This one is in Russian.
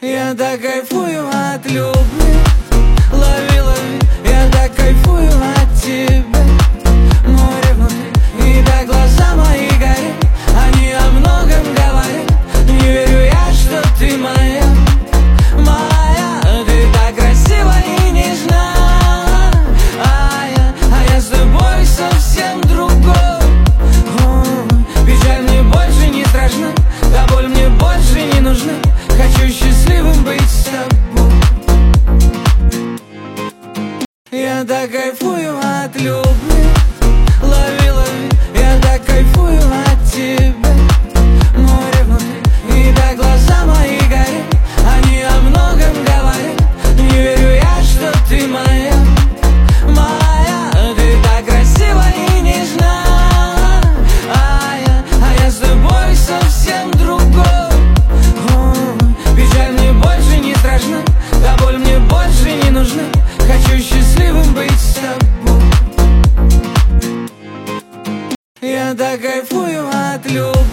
Я так кайфую от любви. Лови, лови, я так кайфую от тебя. Море внутри, и так глаза мои горят. Они о многом говорят. Не верю я, что ты моя, моя. Ты так красива и нежна. А я с тобой совсем другой. Печаль мне больше не страшна, да боль мне больше не нужна. Хочу счастливым быть с тобой. Я так кайфую от любви. Лови, лови, я так кайфую от тебя. Море внутри, и так глаза мои горят. Они о многом говорят. Не верю я, что ты моя, моя. Ты так красива и нежна. А я с тобой совсем другой. Печаль мне больше не страшна, да боль мне больше не нужна. Хочу счастливым быть с тобой. Я так кайфую от любви.